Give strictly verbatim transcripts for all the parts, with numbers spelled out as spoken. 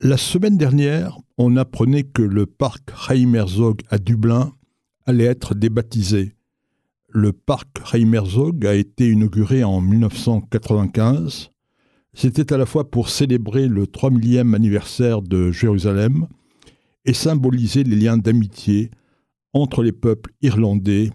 La semaine dernière, on apprenait que le parc Chaim Herzog à Dublin allait être débaptisé. Le parc Chaim Herzog a été inauguré en dix-neuf cent quatre-vingt-quinze. C'était à la fois pour célébrer le trois millième anniversaire de Jérusalem et symboliser les liens d'amitié entre les peuples irlandais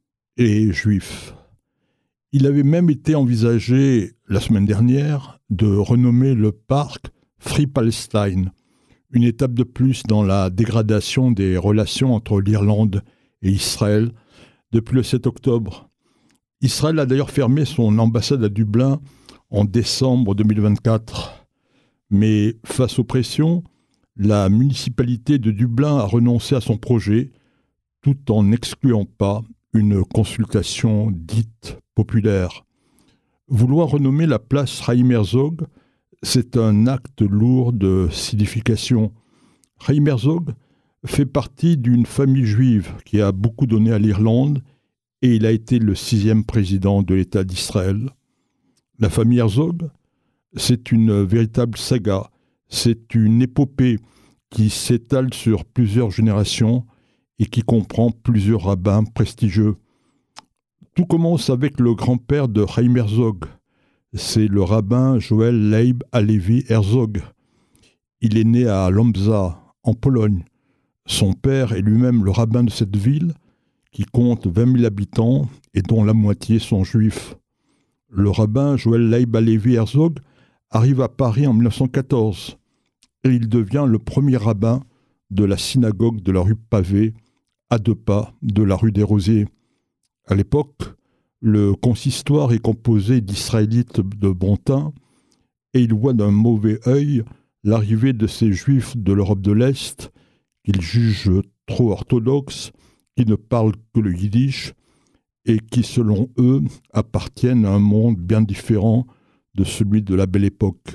et juifs. Il avait même été envisagé, la semaine dernière, de renommer le parc Free Palestine, une étape de plus dans la dégradation des relations entre l'Irlande et Israël depuis le sept octobre. Israël a d'ailleurs fermé son ambassade à Dublin en décembre deux mille vingt-quatre. Mais face aux pressions, la municipalité de Dublin a renoncé à son projet tout en n'excluant pas une consultation dite populaire. Vouloir renommer la place Chaim Herzog, c'est un acte lourd de signification. Chaim Herzog fait partie d'une famille juive qui a beaucoup donné à l'Irlande et il a été le sixième président de l'État d'Israël. La famille Herzog, c'est une véritable saga, c'est une épopée qui s'étale sur plusieurs générations et qui comprend plusieurs rabbins prestigieux. Tout commence avec le grand-père de Chaim Herzog. C'est le rabbin Joël Leib Halevi Herzog. Il est né à Łomża, en Pologne. Son père est lui-même le rabbin de cette ville, qui compte vingt mille habitants et dont la moitié sont juifs. Le rabbin Joël Leib Halevi Herzog arrive à Paris en dix-neuf cent quatorze et il devient le premier rabbin de la synagogue de la rue Pavée, à deux pas de la rue des Rosiers. À l'époque, le consistoire est composé d'Israélites de bon teint et il voit d'un mauvais œil l'arrivée de ces Juifs de l'Europe de l'Est qu'il juge trop orthodoxes, qui ne parlent que le yiddish et qui, selon eux, appartiennent à un monde bien différent de celui de la Belle Époque.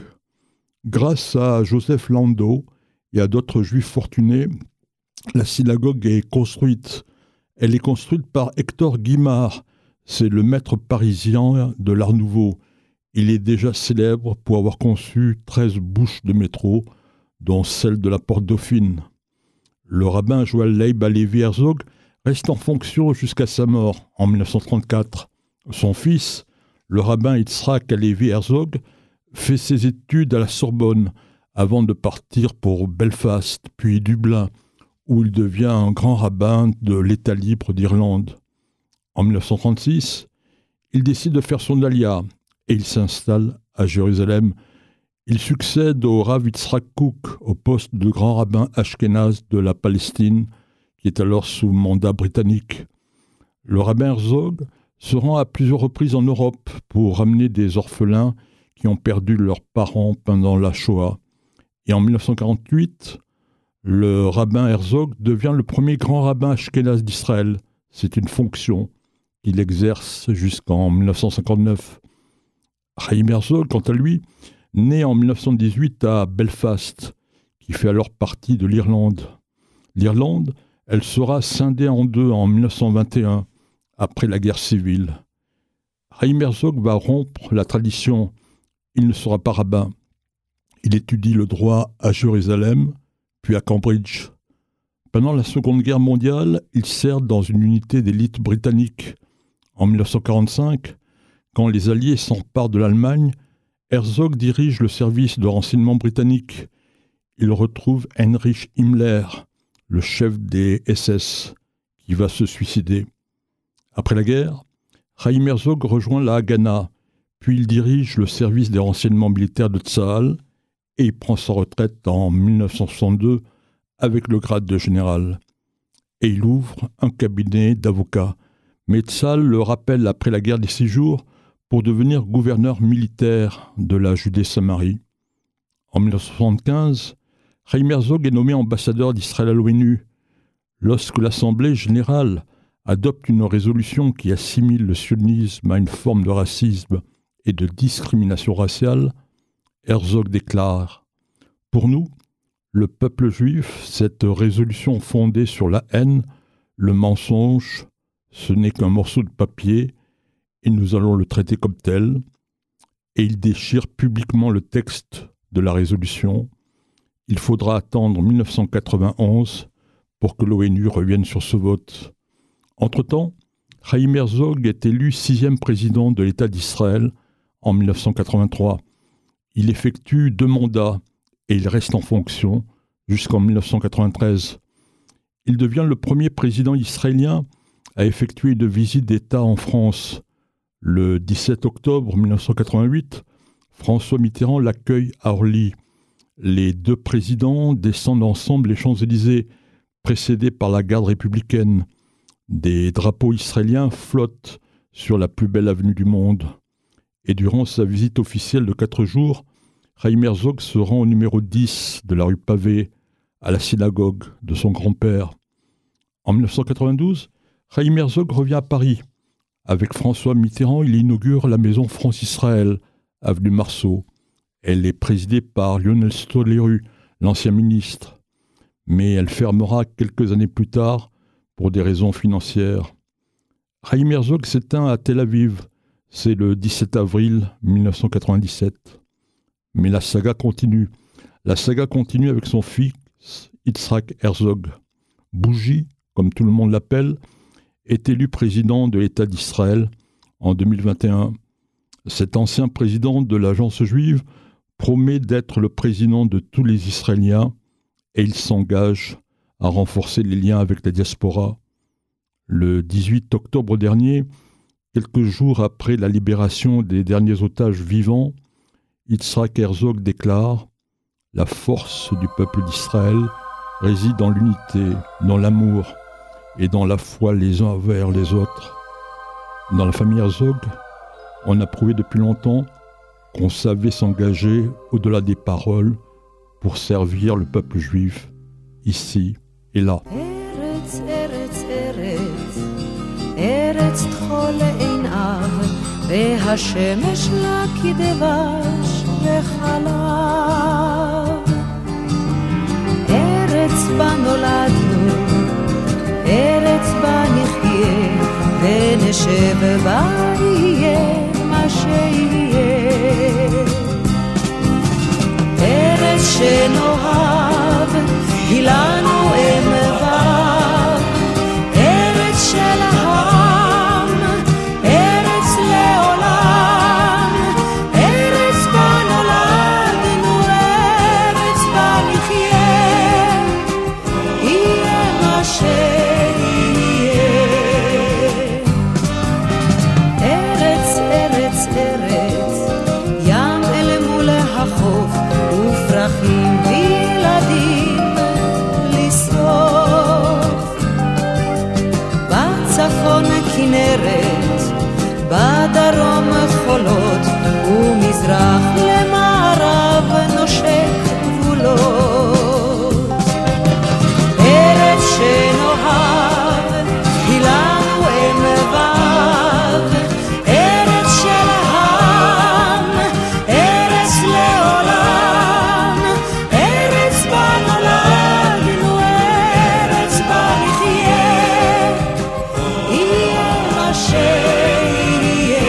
Grâce à Joseph Landau et à d'autres Juifs fortunés, la synagogue est construite. Elle est construite par Hector Guimard. C'est le maître parisien de l'Art Nouveau. Il est déjà célèbre pour avoir conçu treize bouches de métro, dont celle de la Porte Dauphine. Le rabbin Joël Leib Halevi Herzog reste en fonction jusqu'à sa mort en dix-neuf cent trente-quatre. Son fils, le rabbin Yitzhak Halevi Herzog, fait ses études à la Sorbonne avant de partir pour Belfast, puis Dublin, où il devient un grand rabbin de l'État libre d'Irlande. En dix-neuf cent trente-six, il décide de faire son alia et il s'installe à Jérusalem. Il succède au Rav Yitzhak Kook au poste de grand rabbin ashkénaze de la Palestine, qui est alors sous mandat britannique. Le rabbin Herzog se rend à plusieurs reprises en Europe pour ramener des orphelins qui ont perdu leurs parents pendant la Shoah. Et en dix-neuf cent quarante-huit, le rabbin Herzog devient le premier grand rabbin ashkénaze d'Israël. C'est une fonction qu'il exerce jusqu'en dix-neuf cent cinquante-neuf. Chaim Herzog, quant à lui, né en dix-neuf cent dix-huit à Belfast, qui fait alors partie de l'Irlande. L'Irlande, elle sera scindée en deux en dix-neuf cent vingt et un, après la guerre civile. Chaim Herzog va rompre la tradition. Il ne sera pas rabbin. Il étudie le droit à Jérusalem, puis à Cambridge. Pendant la Seconde Guerre mondiale, il sert dans une unité d'élite britannique. En dix-neuf cent quarante-cinq, quand les Alliés s'emparent de l'Allemagne, Herzog dirige le service de renseignement britannique. Il retrouve Heinrich Himmler, le chef des S S, qui va se suicider. Après la guerre, Chaim Herzog rejoint la Haganah, puis il dirige le service des renseignements militaires de Tsahal et il prend sa retraite en dix-neuf cent soixante-deux avec le grade de général. Et il ouvre un cabinet d'avocats. Mais Tsahal le rappelle après la guerre des Six Jours pour devenir gouverneur militaire de la Judée-Samarie. En dix-neuf cent soixante-quinze, Chaim Herzog est nommé ambassadeur d'Israël à l'ONU. Lorsque l'Assemblée générale adopte une résolution qui assimile le sionisme à une forme de racisme et de discrimination raciale, Herzog déclare « Pour nous, le peuple juif, cette résolution fondée sur la haine, le mensonge, ce n'est qu'un morceau de papier et nous allons le traiter comme tel. » Et il déchire publiquement le texte de la résolution Il faudra attendre mille neuf cent quatre-vingt-onze pour que l'ONU revienne sur ce vote. Entre-temps, Chaim Herzog est élu sixième président de l'État d'Israël en mille neuf cent quatre-vingt-trois. Il effectue deux mandats et il reste en fonction jusqu'en mille neuf cent quatre-vingt-treize. Il devient le premier président israélien à effectuer une visite d'État en France. Le dix-sept octobre mille neuf cent quatre-vingt-huit, François Mitterrand l'accueille à Orly. Les deux présidents descendent ensemble les Champs-Élysées, précédés par la garde républicaine. Des drapeaux israéliens flottent sur la plus belle avenue du monde. Et durant sa visite officielle de quatre jours, Chaim Herzog se rend au numéro dix de la rue Pavée, à la synagogue de son grand-père. En mille neuf cent quatre-vingt-douze, Chaim Herzog revient à Paris. Avec François Mitterrand, il inaugure la maison France-Israël, avenue Marceau. Elle est présidée par Lionel Stoléru, l'ancien ministre. Mais elle fermera quelques années plus tard pour des raisons financières. Chaim Herzog s'éteint à Tel Aviv. C'est le dix-sept avril mille neuf cent quatre-vingt-dix-sept. Mais la saga continue. La saga continue avec son fils, Yitzhak Herzog. Bougie, comme tout le monde l'appelle, est élu président de l'État d'Israël en deux mille vingt et un. Cet ancien président de l'agence juive promet d'être le président de tous les Israéliens et il s'engage à renforcer les liens avec la diaspora. Le dix-huit octobre dernier, quelques jours après la libération des derniers otages vivants, Yitzhak Herzog déclare « La force du peuple d'Israël réside dans l'unité, dans l'amour et dans la foi les uns envers les autres. » Dans la famille Herzog, on a prouvé depuis longtemps qu'on savait s'engager au-delà des paroles pour servir le peuple juif, ici et là. Eretz, eretz, eretz, eretz tchol einav, והשמש לה כדבש וחלב. ארץ בה נולדנו, ארץ בה נחיה, ונשב בה יהיה מה שיהיה. ארץ שנאהב, היא לנו אם ואב, ארץ של העם, ארץ לעולם, ארץ בה נולדנו, ארץ בה נחיה, יהיה מה שיהיה. ארץ, ארץ, ארץ, ים אל מול החוף, ופרחים וילדים לשרוף. בצפון כנרת, בדרום חולות, ומזרח למערב נושק גבולות. ארץ שנאהב, היא לנו אם ואב, ארץ של העם, ארץ לעולם, ארץ בה נולדנו, ארץ בה נחיה, יהיה מה שיהיה.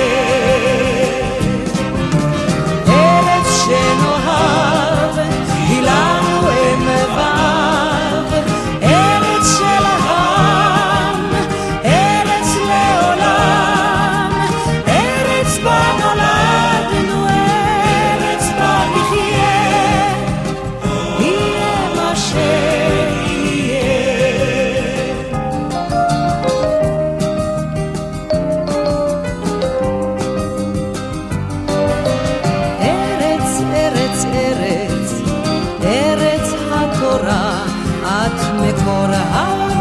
ארץ שנאהב, היא לנו אם ואב, ארץ של העם, ארץ לעולם, ארץ בה נולדנו, ארץ בה נחיה, יהיה מה שיהיה. ארץ, ארץ, ארץ, ארץ התורה, את מקור ה...